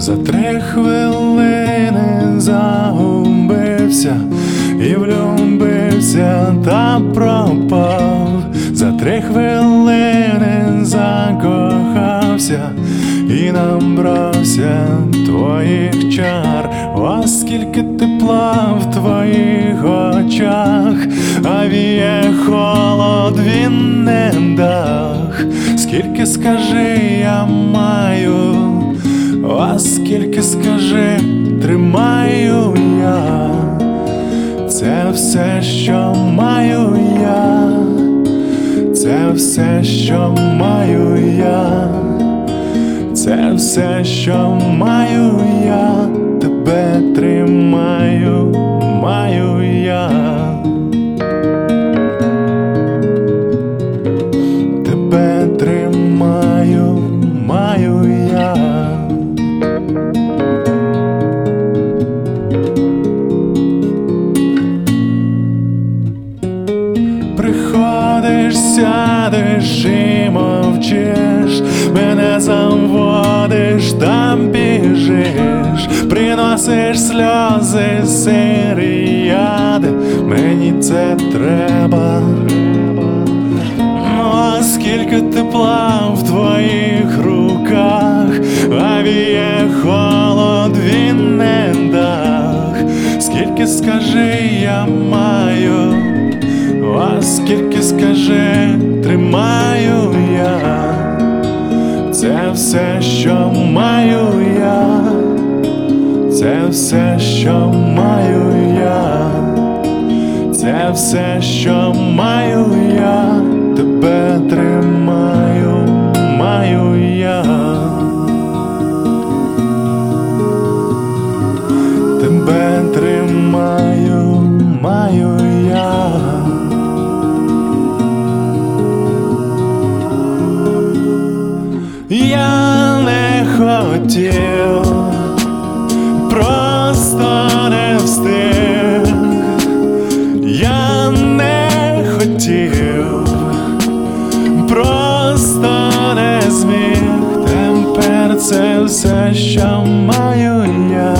За 3 хвилини загубився і влюбився та пропав. За 3 хвилини закохався і набрався твоїх чар. О, скільки тепла в твоїх очах, а віє холод, він не дах. Скільки, скажи, я маю, о, скільки, скажи, тримаю я. Це все, що маю я, це все, що маю я, це все, що маю я, тебе тримаю, маю я. Тебе тримаю, маю я. Приходиш, сядеш і мовчиш, мене заводиш, там біжиш, приносиш сльози, сирі яди, мені це треба. О, скільки тепла в твоїх руках, а віє холод, він не дах. Скільки, скажи, я маю, о, скільки, скажи, тримаю я. Це все, що маю я, це все, що маю я, це все, що маю я, тебе тримаю, маю я. Тебе тримаю, маю я. Я не хотів, просто не встиг. Я не хотів, просто не зміг. Тепер це все, що маю я,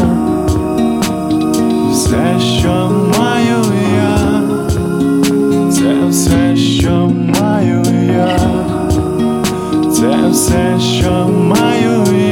все, що маю я, це все, що маю я, це все, що маю я.